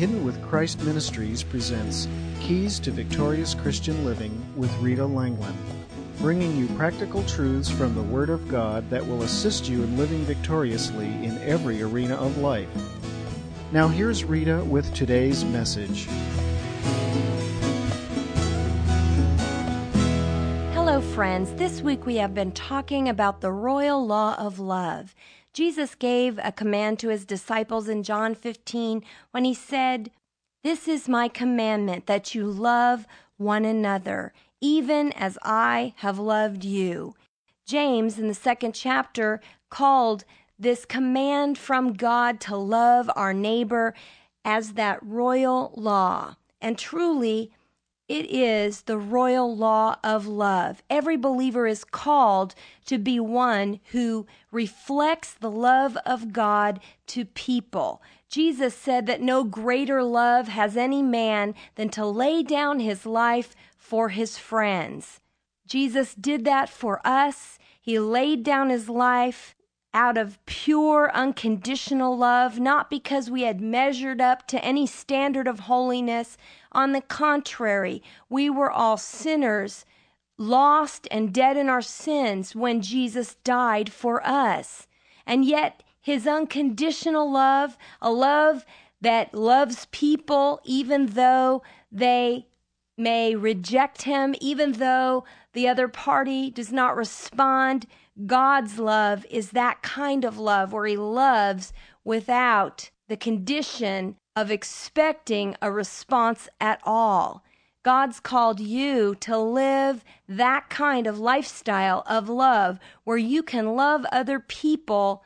Hidden with Christ Ministries presents Keys to Victorious Christian Living with Rita Langland, bringing you practical truths from the Word of God that will assist you in living victoriously in every arena of life. Now here's Rita with today's message. Hello, friends. This week we have been talking about the royal law of love. Jesus gave a command to his disciples in John 15 when he said, "This is my commandment, that you love one another, even as I have loved you." James, in the 2nd chapter, called this command from God to love our neighbor as that royal law. And truly, it is the royal law of love. Every believer is called to be one who reflects the love of God to people. Jesus said that no greater love has any man than to lay down his life for his friends. Jesus did that for us. He laid down his life out of pure, unconditional love, not because we had measured up to any standard of holiness. On the contrary, we were all sinners, lost and dead in our sins when Jesus died for us. And yet, his unconditional love, a love that loves people even though they may reject him, even though the other party does not respond. God's love is that kind of love where he loves without the condition of expecting a response at all. God's called you to live that kind of lifestyle of love where you can love other people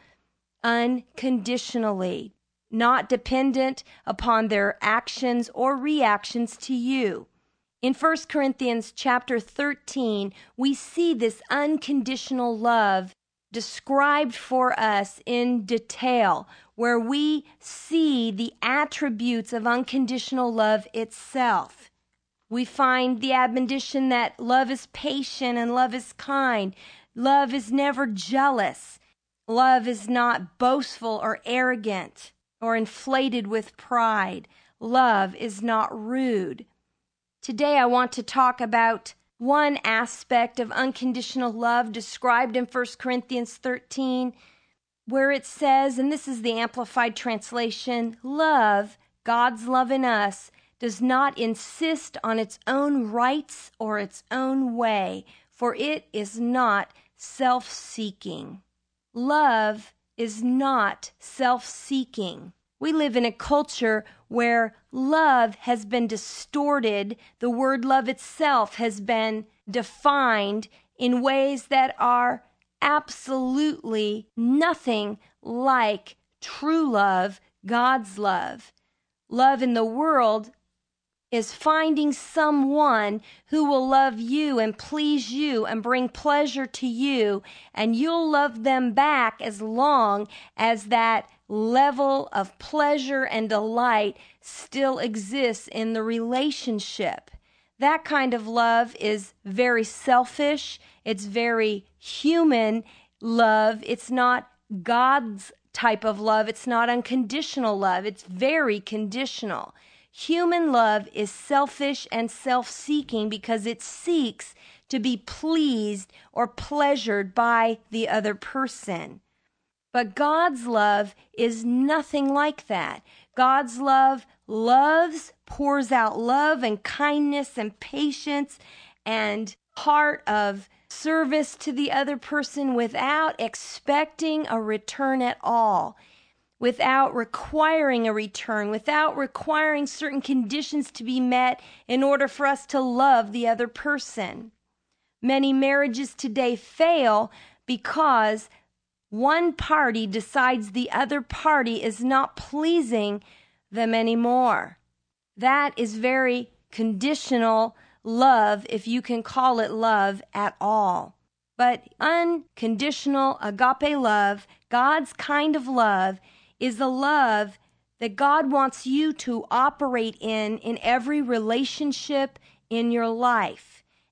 unconditionally, not dependent upon their actions or reactions to you. In 1 Corinthians chapter 13, we see this unconditional love described for us in detail, where we see the attributes of unconditional love itself. We find the admonition that love is patient and love is kind. Love is never jealous. Love is not boastful or arrogant or inflated with pride. Love is not rude. Today I want to talk about one aspect of unconditional love described in 1 Corinthians 13, where it says, and this is the Amplified Translation, love, God's love in us, does not insist on its own rights or its own way, for it is not self-seeking. Love is not self-seeking. We live in a culture where love has been distorted. The word love itself has been defined in ways that are absolutely nothing like true love, God's love. Love in the world is finding someone who will love you and please you and bring pleasure to you, and you'll love them back as long as that level of pleasure and delight still exists in the relationship. That kind of love is very selfish. It's very human love. It's not God's type of love. It's not unconditional love. It's very conditional. Human love is selfish and self-seeking because it seeks to be pleased or pleasured by the other person. But God's love is nothing like that. God's love loves, pours out love and kindness and patience and heart of service to the other person without expecting a return at all, without requiring a return, without requiring certain conditions to be met in order for us to love the other person. Many marriages today fail because one party decides the other party is not pleasing them anymore. That is very conditional love, if you can call it love at all. But unconditional agape love, God's kind of love, is the love that God wants you to operate in every relationship in your life.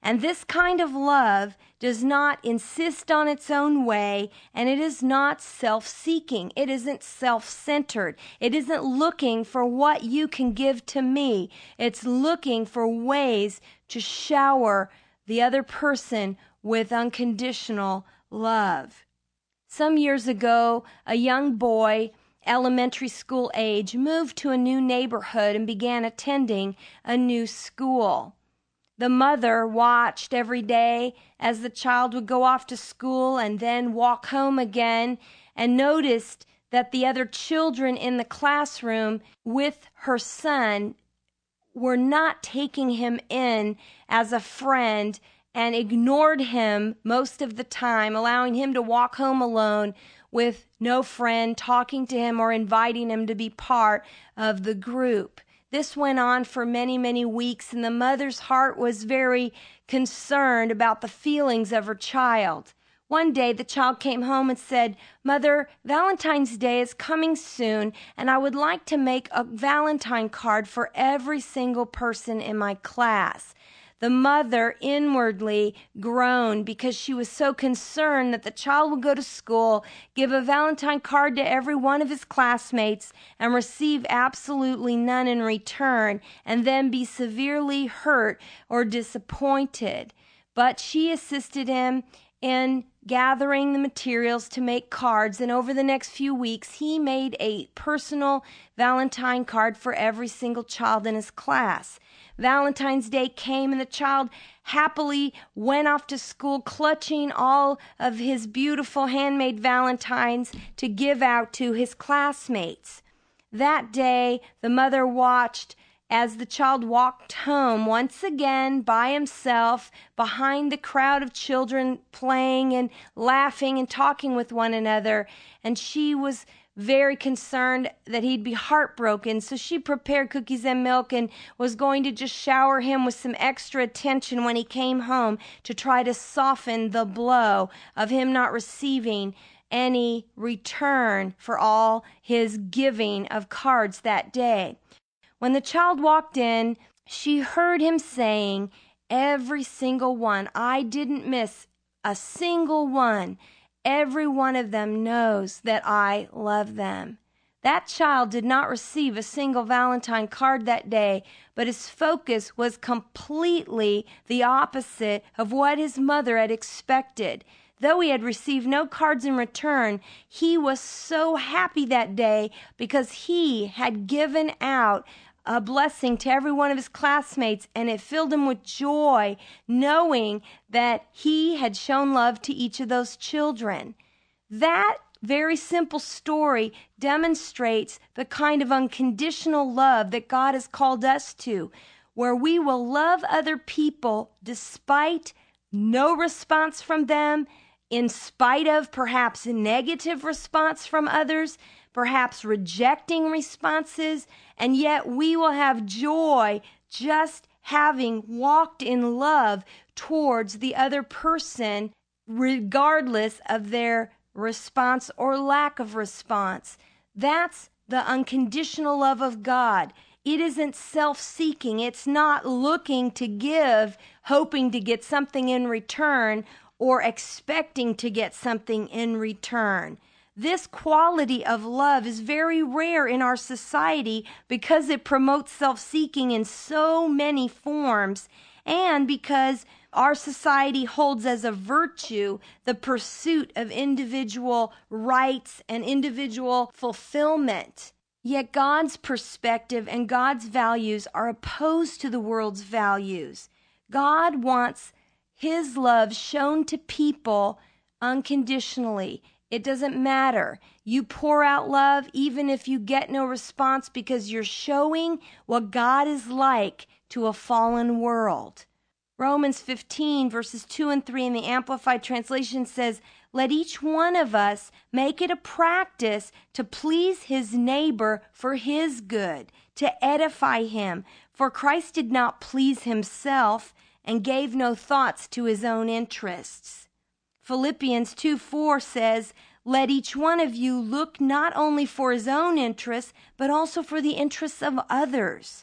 And this kind of love does not insist on its own way, and it is not self-seeking. It isn't self-centered. It isn't looking for what you can give to me. It's looking for ways to shower the other person with unconditional love. Some years ago, a young boy, elementary school age, moved to a new neighborhood and began attending a new school. The mother watched every day as the child would go off to school and then walk home again, and noticed that the other children in the classroom with her son were not taking him in as a friend and ignored him most of the time, allowing him to walk home alone with no friend talking to him or inviting him to be part of the group. This went on for many, many weeks, and the mother's heart was very concerned about the feelings of her child. One day, the child came home and said, "Mother, Valentine's Day is coming soon, and I would like to make a Valentine card for every single person in my class." The mother inwardly groaned because she was so concerned that the child would go to school, give a Valentine card to every one of his classmates, and receive absolutely none in return, and then be severely hurt or disappointed. But she assisted him in gathering the materials to make cards, and over the next few weeks, he made a personal Valentine card for every single child in his class. Valentine's Day came, and the child happily went off to school, clutching all of his beautiful handmade Valentines to give out to his classmates. That day, the mother watched as the child walked home once again by himself behind the crowd of children playing and laughing and talking with one another, and she was very concerned that he'd be heartbroken, so she prepared cookies and milk and was going to just shower him with some extra attention when he came home to try to soften the blow of him not receiving any return for all his giving of cards that day. When the child walked in, she heard him saying, "Every single one. I didn't miss a single one. Every one of them knows that I love them." That child did not receive a single Valentine card that day, but his focus was completely the opposite of what his mother had expected. Though he had received no cards in return, he was so happy that day because he had given out a blessing to every one of his classmates, and it filled him with joy knowing that he had shown love to each of those children. That very simple story demonstrates the kind of unconditional love that God has called us to, where we will love other people despite no response from them, in spite of perhaps a negative response from others, perhaps rejecting responses, and yet we will have joy just having walked in love towards the other person, regardless of their response or lack of response. That's the unconditional love of God. It isn't self-seeking. It's not looking to give, hoping to get something in return, or expecting to get something in return. This quality of love is very rare in our society because it promotes self-seeking in so many forms, and because our society holds as a virtue the pursuit of individual rights and individual fulfillment. Yet God's perspective and God's values are opposed to the world's values. God wants His love shown to people unconditionally. It doesn't matter. You pour out love even if you get no response, because you're showing what God is like to a fallen world. Romans 15 verses 2 and 3 in the Amplified Translation says, "Let each one of us make it a practice to please his neighbor for his good, to edify him. For Christ did not please himself and gave no thoughts to his own interests." Philippians 2:4 says, "Let each one of you look not only for his own interests, but also for the interests of others.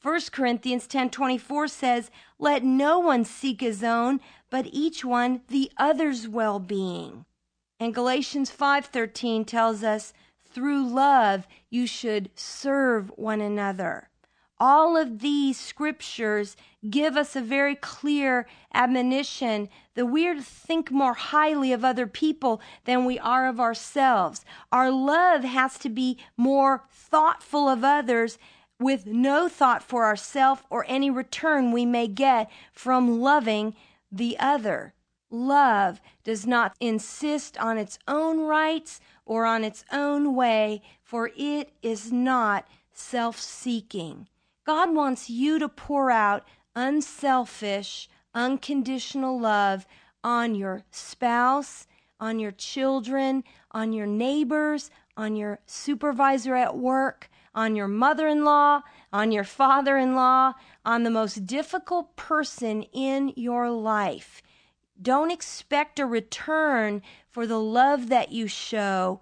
1 Corinthians 10:24 says, "Let no one seek his own, but each one the other's well-being." And Galatians 5:13 tells us, "Through love you should serve one another." All of these scriptures give us a very clear admonition that we are to think more highly of other people than we are of ourselves. Our love has to be more thoughtful of others, with no thought for ourselves or any return we may get from loving the other. Love does not insist on its own rights or on its own way, for it is not self-seeking. God wants you to pour out unselfish, unconditional love on your spouse, on your children, on your neighbors, on your supervisor at work, on your mother-in-law, on your father-in-law, on the most difficult person in your life. Don't expect a return for the love that you show.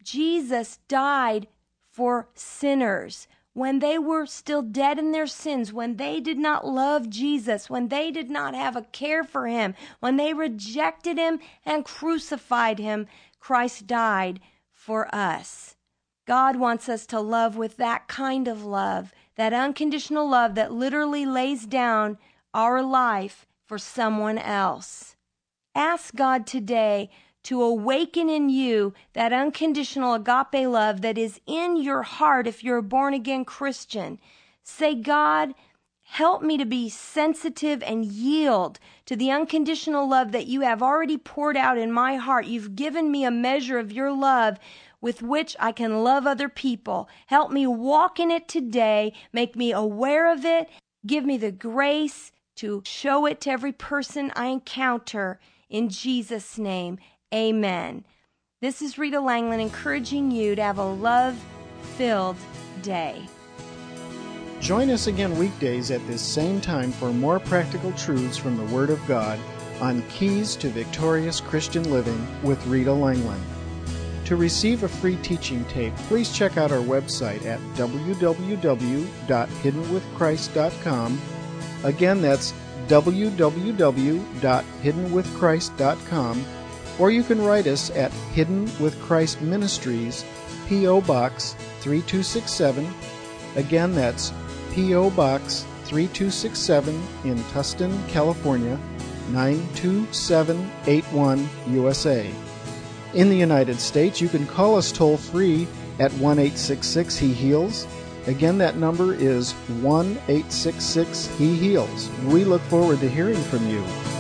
Jesus died for sinners when they were still dead in their sins, when they did not love Jesus, when they did not have a care for him, when they rejected him and crucified him. Christ died for us. God wants us to love with that kind of love, that unconditional love that literally lays down our life for someone else. Ask God today to awaken in you that unconditional agape love that is in your heart if you're a born-again Christian. Say, God, help me to be sensitive and yield to the unconditional love that you have already poured out in my heart. You've given me a measure of your love with which I can love other people. Help me walk in it today. Make me aware of it. Give me the grace to show it to every person I encounter. In Jesus' name, amen. This is Rita Langland encouraging you to have a love-filled day. Join us again weekdays at this same time for more practical truths from the Word of God on Keys to Victorious Christian Living with Rita Langland. To receive a free teaching tape, please check out our website at www.hiddenwithchrist.com. Again, that's www.hiddenwithchrist.com, or you can write us at Hidden with Christ Ministries, P.O. Box 3267. Again, that's P.O. Box 3267 in Tustin, California, 92781, USA. In the United States, you can call us toll-free at 1-866-HE-HEALS. Again, that number is 1-866-HE-HEALS. We look forward to hearing from you.